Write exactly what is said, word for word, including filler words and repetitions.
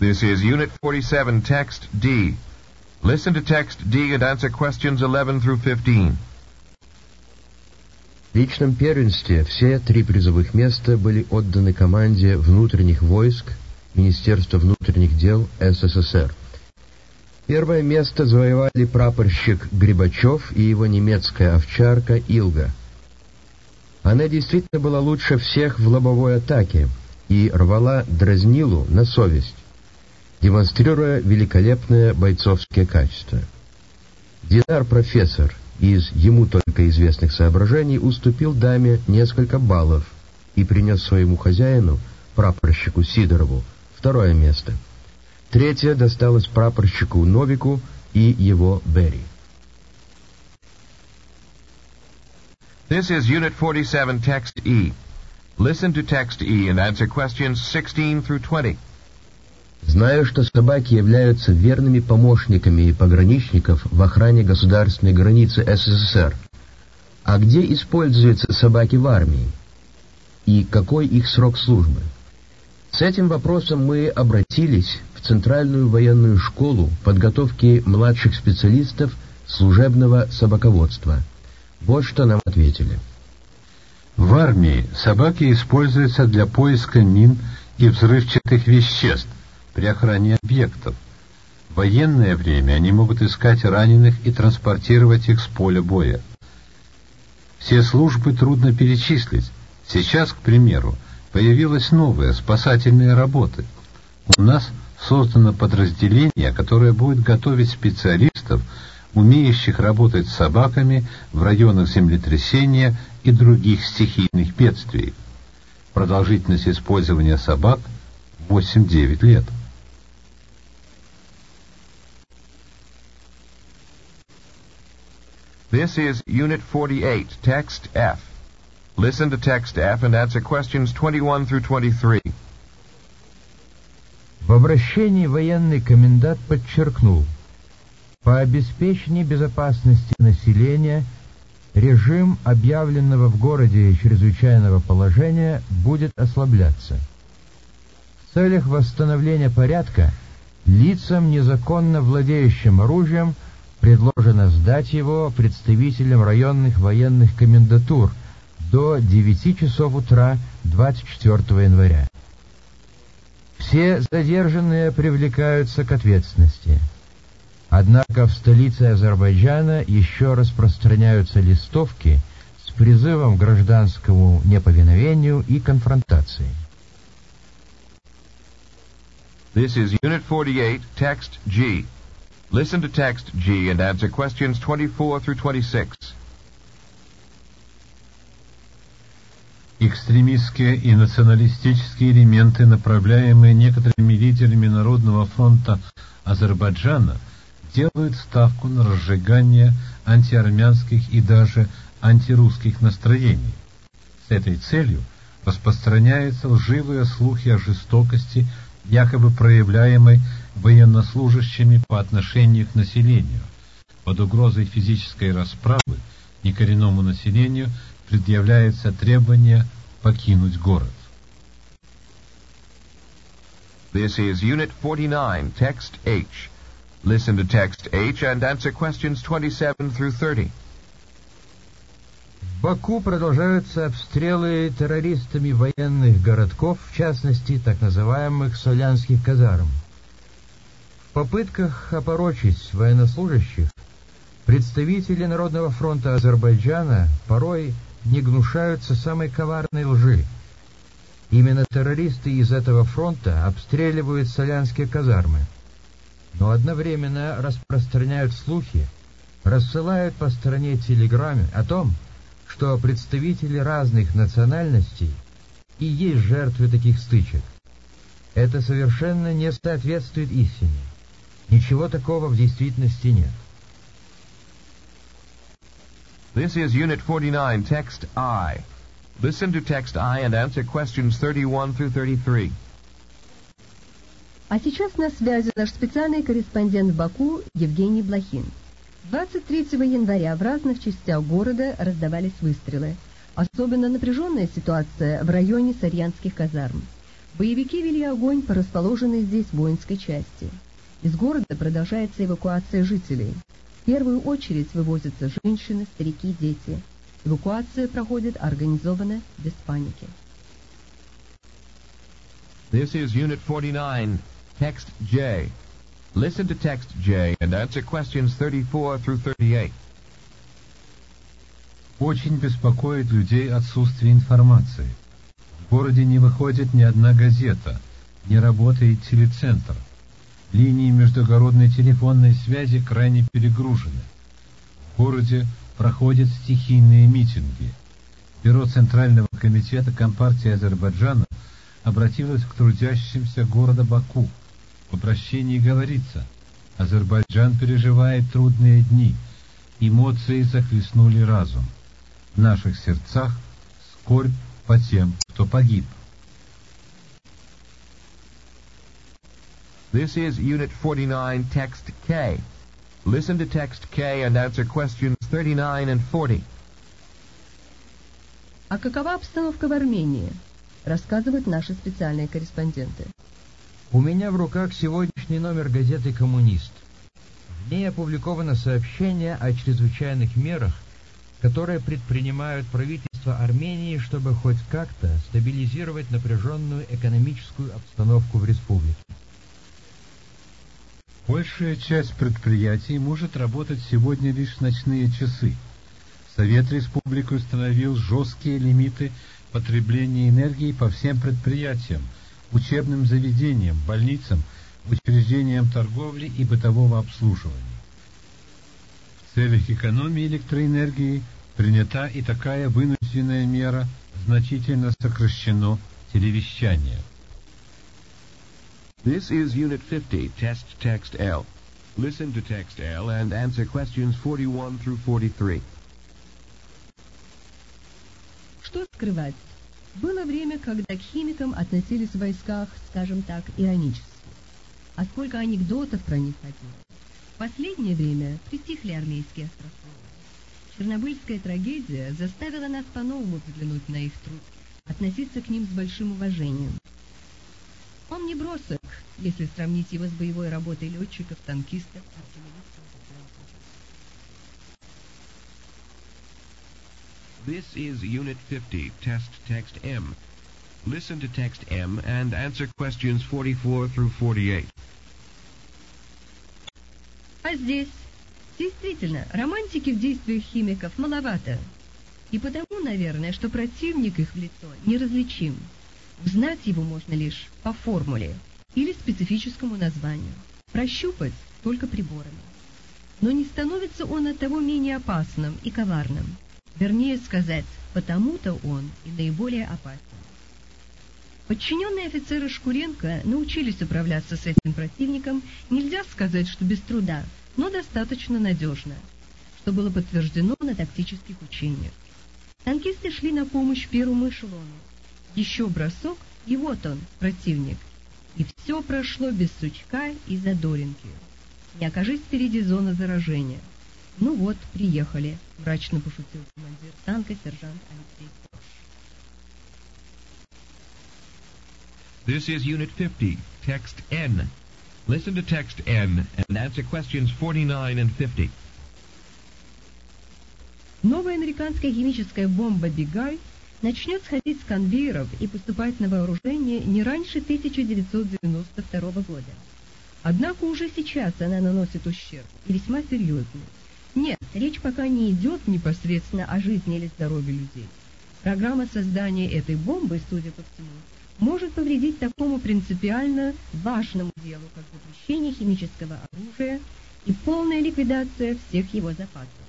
This is Unit forty-seven, Text D. Listen to Text D and answer questions eleven through fifteen. В личном первенстве все три призовых места были отданы команде внутренних войск Министерства внутренних дел СССР. Первое место завоевали прапорщик Грибачев и его немецкая овчарка Илга. Она действительно была лучше всех в лобовой атаке и рвала дразнилу на совесть, демонстрируя великолепные бойцовские качества. Динар-профессор из ему только известных соображений уступил даме несколько баллов и принес своему хозяину, прапорщику Сидорову, второе место. Третье досталось прапорщику Новику и его Берри. This is Unit forty-seven, Text E. Listen to Text E and answer questions sixteen through twenty. Знаю, что собаки являются верными помощниками пограничников в охране государственной границы СССР. А где используются собаки в армии? И какой их срок службы? С этим вопросом мы обратились в Центральную военную школу подготовки младших специалистов служебного собаководства. Вот что нам ответили. В армии собаки используются для поиска мин и взрывчатых веществ при охране объектов. В военное время они могут искать раненых и транспортировать их с поля боя. Все службы трудно перечислить. Сейчас, к примеру, появилась новая спасательная работа. У нас создано подразделение, которое будет готовить специалистов, умеющих работать с собаками в районах землетрясения и других стихийных бедствий. Продолжительность использования собак восемь-девять лет. This is Unit forty-eight, Text F. Listen to Text F and answer questions twenty-one through twenty-three. В обращении военный комендант подчеркнул: по обеспечению безопасности населения режим объявленного в городе чрезвычайного положения будет ослабляться. В целях восстановления порядка лицам, незаконно владеющим оружием, предложено сдать его представителям районных военных комендатур до девяти часов утра двадцать четвёртого января. Все задержанные привлекаются к ответственности. Однако в столице Азербайджана еще распространяются листовки с призывом к гражданскому неповиновению и конфронтации. This is Unit forty-eight, Text G. Listen to Text G and answer questions twenty-four through twenty-six. Экстремистские и националистические элементы, направляемые некоторыми лидерами Народного фронта Азербайджана, делают ставку на разжигание антиармянских и даже антирусских настроений. С этой целью распространяются лживые слухи о жестокости, якобы проявляемой военнослужащими по отношению к населению. Под угрозой физической расправы некоренному населению предъявляется требование покинуть город. This is Unit forty-nine, Text H. Listen to Text H and answer questions twenty-seven through thirty. В Баку продолжаются обстрелы террористами военных городков, в частности, так называемых солянских казарм. В попытках опорочить военнослужащих представители Народного фронта Азербайджана порой не гнушаются самой коварной лжи. Именно террористы из этого фронта обстреливают солянские казармы, но одновременно распространяют слухи, рассылают по стране телеграммы о том, что представители разных национальностей и есть жертвы таких стычек. Это совершенно не соответствует истине. Ничего такого в действительности нет. This is Unit forty-nine, Text I. Listen to Text I and answer questions thirty-one through thirty-three. А сейчас на связи наш специальный корреспондент в Баку Евгений Блохин. двадцать третьего января в разных частях города раздавались выстрелы. Особенно напряженная ситуация в районе Сарьянских казарм. Боевики вели огонь по расположенной здесь воинской части. Из города продолжается эвакуация жителей. В первую очередь вывозятся женщины, старики, дети. Эвакуация проходит организованно, без паники. This is Unit forty-nine, Text J. Listen to Text J and answer questions thirty-four through thirty-eight. Очень беспокоит людей отсутствие информации. В городе не выходит ни одна газета, не работает телецентр. Линии междугородной телефонной связи крайне перегружены. В городе проходят стихийные митинги. Бюро Центрального комитета Компартии Азербайджана обратилось к трудящимся города Баку. В обращении говорится: Азербайджан переживает трудные дни, эмоции захлестнули разум. В наших сердцах скорбь по тем, кто погиб. This is Unit forty-nine, Text K. Listen to Text K and answer questions thirty-nine and forty. А какова обстановка в Армении? Рассказывают наши специальные корреспонденты. У меня в руках сегодняшний номер газеты «Коммунист». В ней опубликовано сообщение о чрезвычайных мерах, которые предпринимают правительство Армении, чтобы хоть как-то стабилизировать напряженную экономическую обстановку в республике. Большая часть предприятий может работать сегодня лишь в ночные часы. Совет Республики установил жесткие лимиты потребления энергии по всем предприятиям, учебным заведениям, больницам, учреждениям торговли и бытового обслуживания. В целях экономии электроэнергии принята и такая вынужденная мера, значительно сокращено телевещание. This is Unit fifty, Test Text L. Listen to Text L and answer questions forty-one through forty-three. Что скрывать? Было время, когда к химикам относились в войсках, скажем так, иронически. А сколько анекдотов про них ходило. В последнее время притихли армейские острословия. Чернобыльская трагедия заставила нас по-новому взглянуть на их труд, относиться к ним с большим уважением. Он не бросок, если сравнить его с боевой работой летчиков, танкистов, артиллеристов. This is Unit fifty, Test Text M. Listen to Text M and answer questions forty-four through forty-eight. А здесь, действительно, романтики в действиях химиков маловато. И потому, наверное, что противник их в лицо неразличим. Узнать его можно лишь по формуле или специфическому названию. Прощупать только приборами. Но не становится он от того менее опасным и коварным. Вернее сказать, потому-то он и наиболее опасен. Подчиненные офицеры Шкуренко научились управляться с этим противником, нельзя сказать, что без труда, но достаточно надежно, что было подтверждено на тактических учениях. Танкисты шли на помощь первому эшелону. Еще бросок, и вот он, противник. И все прошло без сучка и задоринки. Не окажись впереди зона заражения. Ну вот, приехали, мрачно пошутил командир танка сержант Алексей Корж. This is Unit fifty, Text N. Listen to Text N and answer questions forty-nine and fifty. Новая американская химическая бомба «Бигай» начнет сходить с конвейеров и поступать на вооружение не раньше тысяча девятьсот девяносто второго года. Однако уже сейчас она наносит ущерб, и весьма серьезный. Нет, речь пока не идет непосредственно о жизни или здоровье людей. Программа создания этой бомбы, судя по всему, может повредить такому принципиально важному делу, как запрещение химического оружия и полная ликвидация всех его запасов.